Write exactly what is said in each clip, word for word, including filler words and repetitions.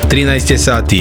trinaest je sati.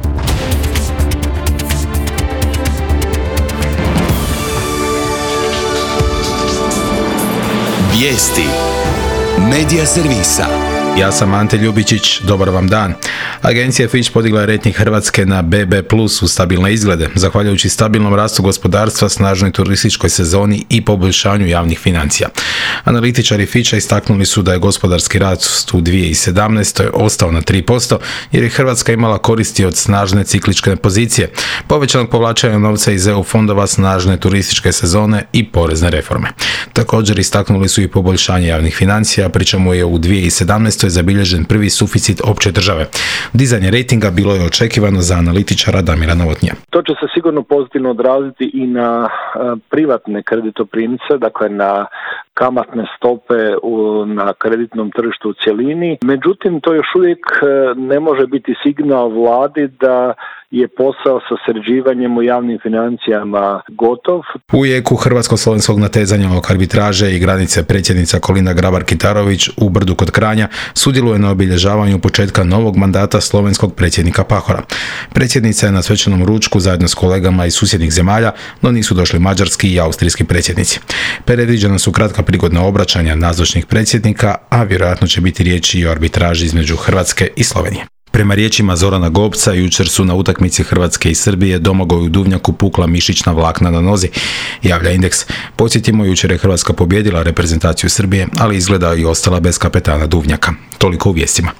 Vijesti Medija servisa. Ja sam Ante Ljubičić, dobar vam dan. Agencija Fitch podigla je rejting Hrvatske na be be plus u stabilne izglede, zahvaljujući stabilnom rastu gospodarstva, snažnoj turističkoj sezoni i poboljšanju javnih financija. Analitičari Fitcha istaknuli su da je gospodarski rast u dvije tisuće sedamnaestoj. ostao na tri posto, jer je Hrvatska imala koristi od snažne cikličke pozicije, povećanog povlačenja novca iz e u fondova, snažne turističke sezone i porezne reforme. Također istaknuli su i poboljšanje javnih financija, pri čemu je u dvije tisuće sedamnaestoj. zabilježen prvi suficit opće države. Dizanje rejtinga bilo je očekivano za analitičara Damira Novotnija. To će se sigurno pozitivno odraziti i na privatne kreditoprimce, dakle na kamatne stope na kreditnom tržištu u cjelini. Međutim, to još uvijek ne može biti signal vladi da je posao sa sređivanjem u javnim financijama gotov. U jeku hrvatsko-slovenskog natezanja oko arbitraže i granice predsjednica Kolinda Grabar-Kitarović u Brdu kod Kranja sudjeluje na obilježavanju početka novog mandata slovenskog predsjednika Pahora. Predsjednica je na svečanom ručku zajedno s kolegama iz susjednih zemalja, no nisu došli mađarski i austrijski predsjednici. Predviđena su kratka prigodna obraćanja nazočnih predsjednika, a vjerojatno će biti riječi i o arbitraži između Hrvatske i Slovenije. Prema riječima Zorana Gobca, jučer su na utakmici Hrvatske i Srbije Domagoju Duvnjaku pukla mišićna vlakna na nozi, javlja Indeks. Podsjetimo, jučer je Hrvatska pobijedila reprezentaciju Srbije, ali izgleda i ostala bez kapetana Duvnjaka. Toliko u vijestima.